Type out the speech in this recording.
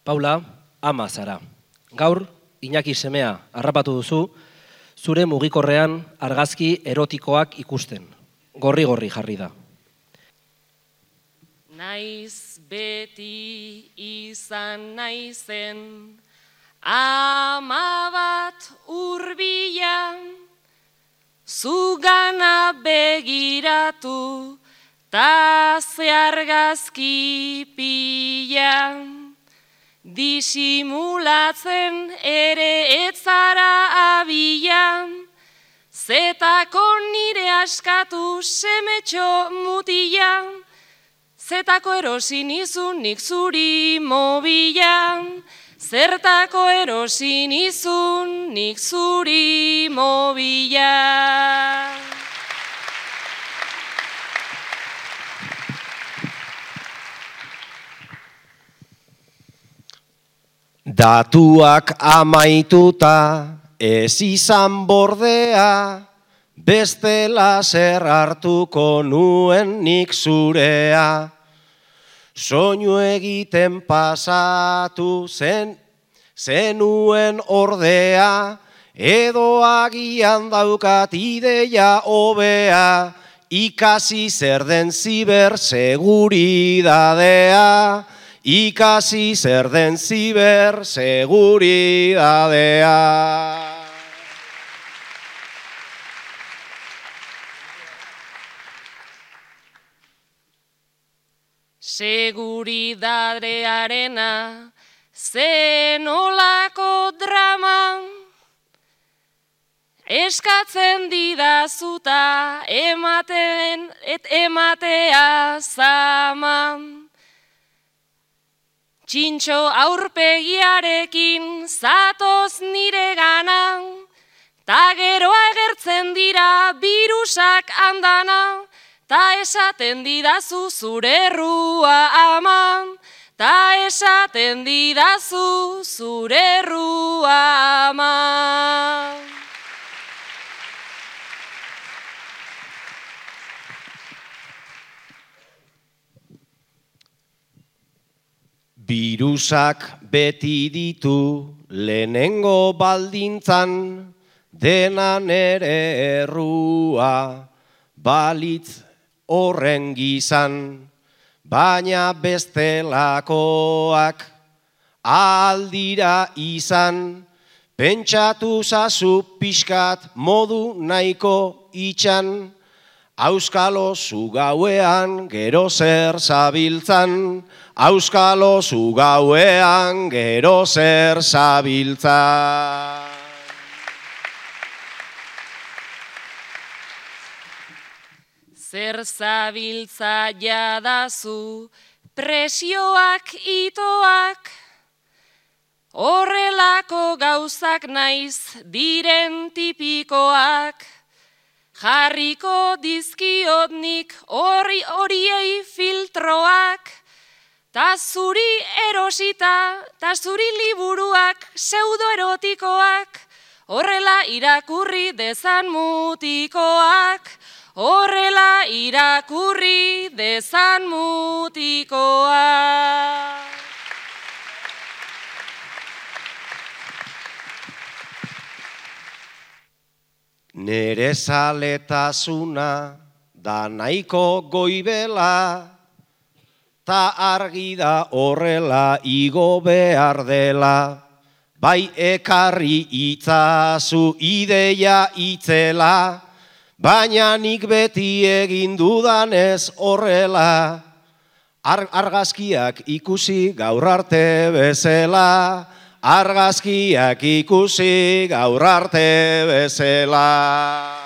Paula, ama zara. Gaur, Iñaki semea harrapatu duzu, zure mugikorrean argazki erotikoak ikusten. Gorri-gorri jarri da. Naiz beti izan naizen, ama bat hurbilan, zugana begiratu, ta ze argazki pilan. Disimulatzen ere etzara abilan, zetako nire askatu semetxo mutilan, zetako erosi nizun nik zuri mobilan, zertako erosi nizun nik zuri mobilan. Datuak amaituta ez izan bordea, bestela zer hartuko nuen nik zurea. Soinu egiten pasatu zenuen ordea, edo agian daukat ideia hobea, ikasi zer den ziberseguridadea. Ikasi zer den ziberseguridadea. Seguridadearena zen olako drama, eskatzen didazuta ematea zaman. Txintxo aurpegiarekin zatoz nire gana, ta gero agertzen dira birusak andana, ta esaten didazu zure errua ama, ta esaten didazu zure errua ama. Birusak beti ditu lehenengo baldintzan, dena nere errua balitz horren gizan, baina bestelakoak aldira izan, pentsatu zazu pixkat modu nahiko itxan, auskalo zu gauean gero zer zabiltzan, auskalo zu gauean gero zer zabiltzan. Zer zabiltza jadazu presioak itoak, horrelako gauzak naiz diren tipikoak, jarriko dizkiot nik horiei filtroak, ta zuri erosita, ta zuri liburuak pseudoerotikoak, horrela irakurri dezan mutikoak, horrela irakurri dezan mutikoak. Nere zaletasuna da nahiko goibela, ta argi da horrela igo behar dela, bai ekarri itzazu ideia itzela, baina nik beti egin dudanez horrela, argazkiak ikusi gaur arte bezala, argazkiak ikusi gaur arte bezala.